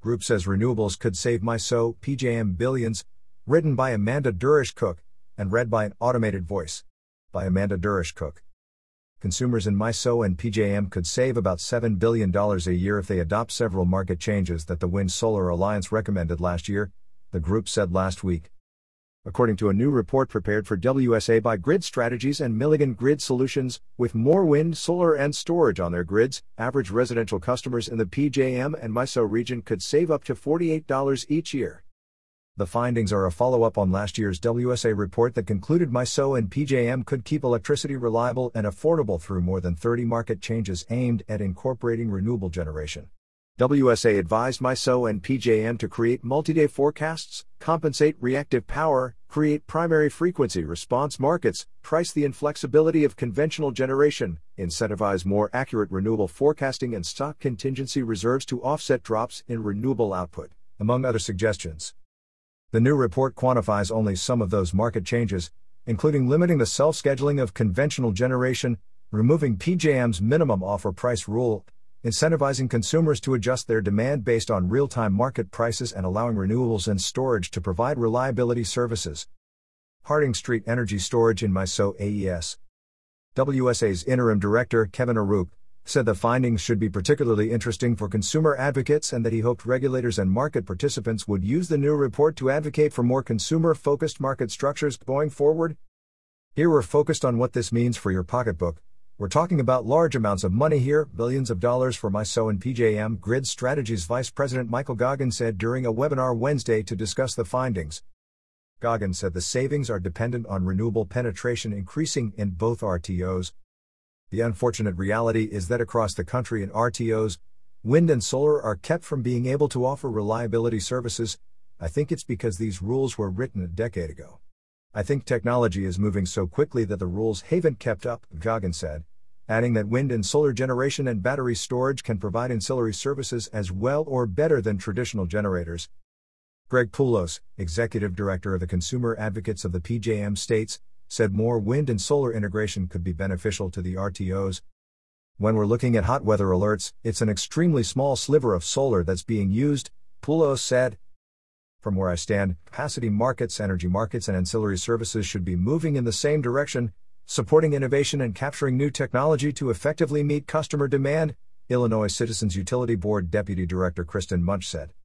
Group says renewables could save MISO PJM billions. Written by Amanda Durish-Cook and read by an automated voice. By Amanda Durish-Cook. Consumers in MISO and PJM could save about $7 billion a year if they adopt several market changes that the Wind-Solar Alliance recommended last year, the group said last week. According to a new report prepared for WSA by Grid Strategies and Milligan Grid Solutions, with more wind, solar, and storage on their grids, average residential customers in the PJM and MISO region could save up to $48 each year. The findings are a follow-up on last year's WSA report that concluded MISO and PJM could keep electricity reliable and affordable through more than 30 market changes aimed at incorporating renewable generation. WSA advised MISO and PJM to create multi-day forecasts, compensate reactive power, create primary frequency response markets, price the inflexibility of conventional generation, incentivize more accurate renewable forecasting, and stock contingency reserves to offset drops in renewable output, among other suggestions. The new report quantifies only some of those market changes, including limiting the self-scheduling of conventional generation, removing PJM's minimum offer price rule, incentivizing consumers to adjust their demand based on real-time market prices, and allowing renewables and storage to provide reliability services. Harding Street Energy Storage in MISO AES. WSA's interim director, Kevin Arup, said the findings should be particularly interesting for consumer advocates and that he hoped regulators and market participants would use the new report to advocate for more consumer-focused market structures going forward. Here we're focused on what this means for your pocketbook. We're talking about large amounts of money here, billions of dollars for MISO and PJM, Grid Strategies Vice President Michael Goggins said during a webinar Wednesday to discuss the findings. Goggins said the savings are dependent on renewable penetration increasing in both RTOs. The unfortunate reality is that across the country in RTOs, wind and solar are kept from being able to offer reliability services. I think it's because these rules were written a decade ago. I think technology is moving so quickly that the rules haven't kept up, Goggins said, adding that wind and solar generation and battery storage can provide ancillary services as well or better than traditional generators. Greg Poulos, executive director of the Consumer Advocates of the PJM states, said more wind and solar integration could be beneficial to the RTOs. When we're looking at hot weather alerts, it's an extremely small sliver of solar that's being used, Poulos said. From where I stand, capacity markets, energy markets, and ancillary services should be moving in the same direction, supporting innovation and capturing new technology to effectively meet customer demand, Illinois Citizens Utility Board Deputy Director Kristen Munch said.